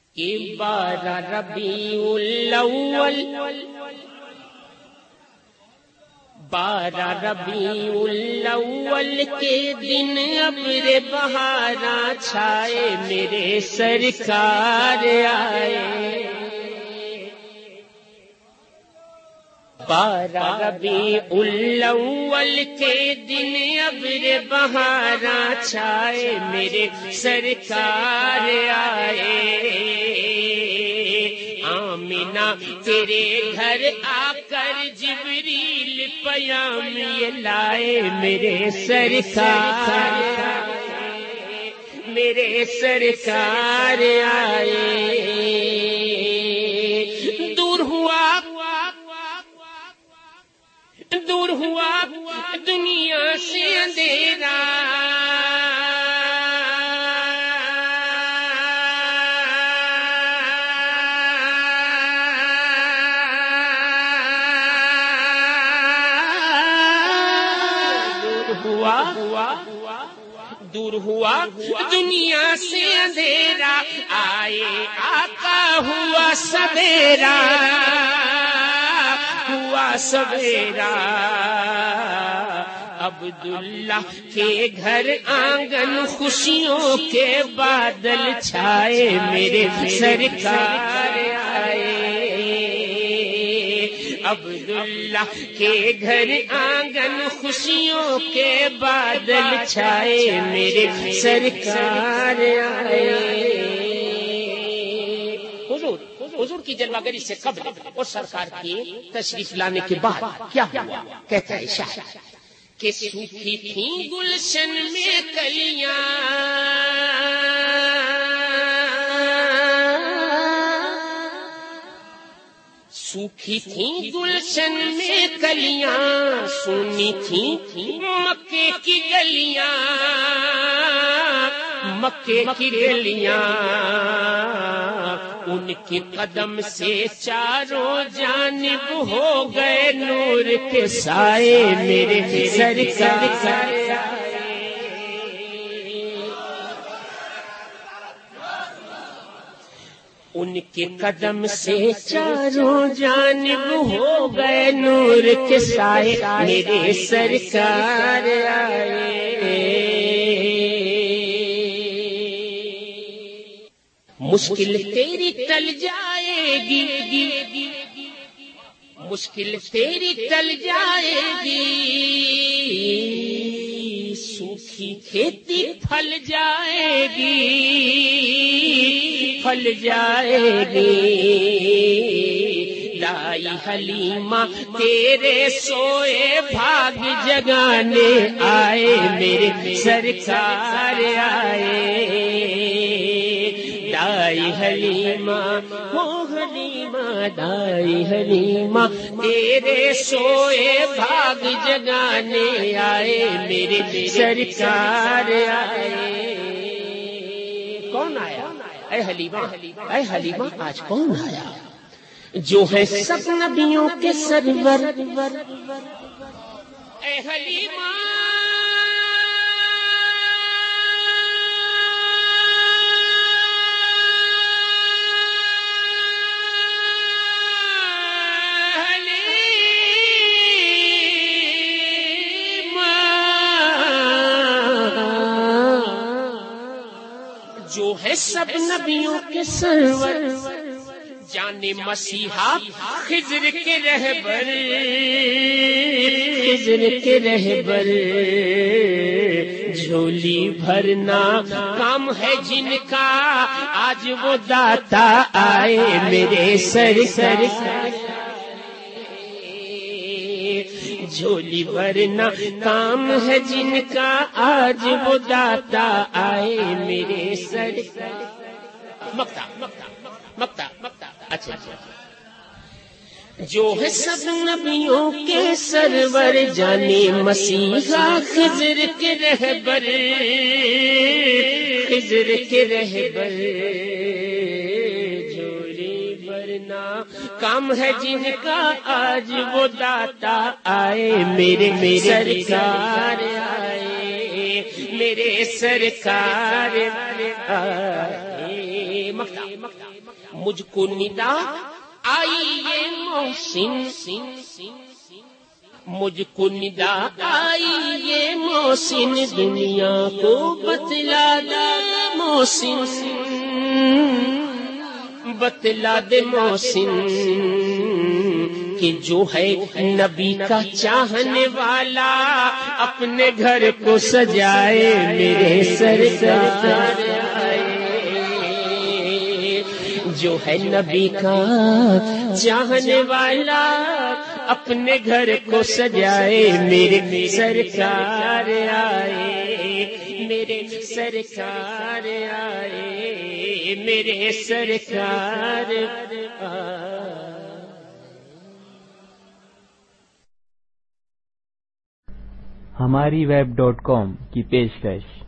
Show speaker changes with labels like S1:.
S1: کہ 12 ربیع الاول 12 ربیع الاول کے دن ابر بہاراں چھائے میرے سرکار آئے 12 ربیع الاول کے دن ابر بہاراں چھائے میرے سرکار آئے آمینہ تیرے گھر آ کر جبریل پیام یہ لائے میرے سرکار میرے سرکار آئے دور ہوا دنیا سے اندھیرا دور ہوا دنیا سے اندھیرا آئے آقا ہوا سویرا سویرا عبداللہ کے گھر آنگن خوشیوں کے بادل چھائے میرے سرکار آئے عبداللہ کے گھر آنگن خوشیوں کے بادل چھائے میرے سرکار آئے حضور کی جلوہ گری سے قبل اور سرکار کی تشریف لانے کے بعد کیا ہوا؟ کہتا ہے شاعر کہ سوکھی تھیں گلشن میں کلیاں سوکھی تھیں گلشن میں کلیاں سونی تھیں مکے کی گلیاں مکے کی گلیاں ان کے قدم سے چاروں جانب ہو گئے نور کے سائے میرے سرکار ان کے قدم سے چاروں جانب ہو گئے نور کے سائے میرے سرکار آئے مشکل تیری ٹل جائے گی مشکل تیری ٹل جائے گی سوکھی کھیتی پھل جائے گی پھل جائے گی لائی حلیمہ تیرے سوئے بھاگ جگانے آئے میرے سرکار آئے دائی حلیمہ ہو حلیمہ دائی حلیمہ تیرے سوئے بھاگ جگانے آئے میرے سرکار آئے کون آیا اے حلیمہ آج کون آیا جو ہے سب نبیوں کے سرور اے حلیمہ جو ہے سب نبیوں کے سرور جانے مسیحا خضر کے رہبر خضر کے رہبر جھولی بھرنا کام ہے جن کا آج وہ داتا آئے میرے سرکار جھولی بھرنا کام ہے جن کا آج وہ داتا آئے میرے سرکار مکتا اچھا جو ہے سب نبیوں کے سرور جانے مسیحا خضر کے رہبر خضر کے رہبر بھرنا کام ہے جن کا آج وہ داتا آئے میرے سرکار آئے میرے سرکار آئے مجھ کو ندا آئی یہ محسن، مجھ کو ندا آئی یہ محسن، دنیا کو بتلا دے محسن، بتلا دے محسن کہ جو ہے نبی کا چاہنے والا اپنے گھر کو سجائے میرے سرکار آئے، جو ہے نبی کا چاہنے والا اپنے گھر کو سجائے میرے سرکار آئے، میرے سرکار آئے، میرے سرکار آئے۔
S2: ہماری web.com کی پیشکش